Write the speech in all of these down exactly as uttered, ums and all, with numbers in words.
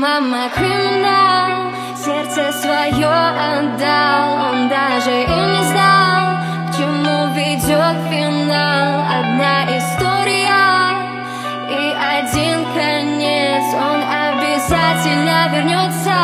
мама криминал, сердце свое отдал. Он даже и не знал, к чему ведет финал. Одна история и один конец. Он обязательно вернется,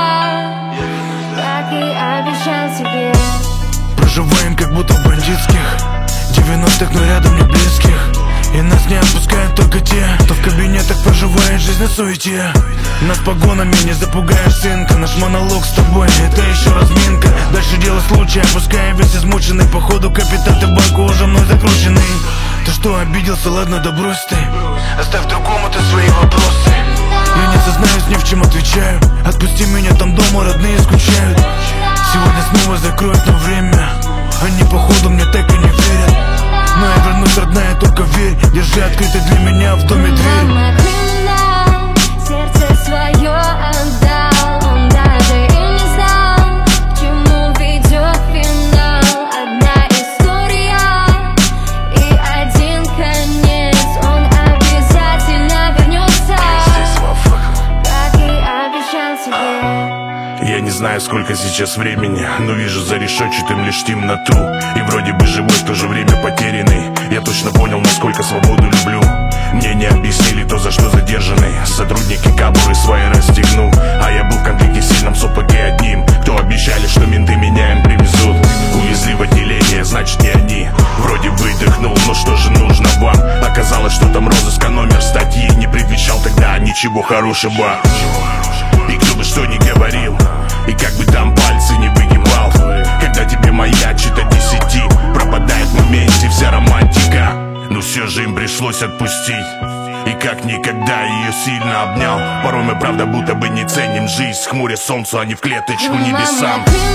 как и обещал тебе. Проживаем как будто в бандитских девяностых, но рядом не близких. И нас не отпускают только те, кто в кабинетах проживает жизнь на суете. Нас погонами не запугаешь, сынка. Наш монолог с тобой — это еще разминка. Дальше дело случая, опускаем весь измученный. Походу капитан, ты в банку уже мной закрученный. Ты что, обиделся? Ладно, да брось ты. Оставь другому ты свои вопросы. Я не сознаюсь ни в чем, отвечаю. Отпусти меня, там дома родные скучают. Сегодня снова закроют на время. Они походу мне так и не верят. Но я вернусь, родная, только верь. Держи открытой для меня в доме дверь. Мама криминал, сердце свое отдал. Он даже и не знал, к чему ведет финал. Одна история и один конец. Он обязательно вернется, как и обещал тебе. Я не знаю, сколько сейчас времени, но вижу за решетчатым лишь темноту. И вроде бы живой, в то же время потерянный. Я точно понял, насколько свободу люблю. Мне не объяснили то, за что задержанный. Сотрудники кобуры свои расстегнул. А я был в конфликте сильном с ОПГ одним. Кто обещали, что менты меня им привезут. Увезли в отделение, значит не они. Вроде выдохнул, но что же нужно вам? Оказалось, что там розыск, а номер статьи не предвещал тогда ничего хорошего. И кто бы что ни говорил, и как бы там пальцы не выгибал, когда тебе маячит от десяти, пропадает в моменте вся романтика. Но все же им пришлось отпустить. И как никогда ее сильно обнял. Порой мы правда будто бы не ценим жизнь. Хмуря солнцу, а не в клеточку небесам.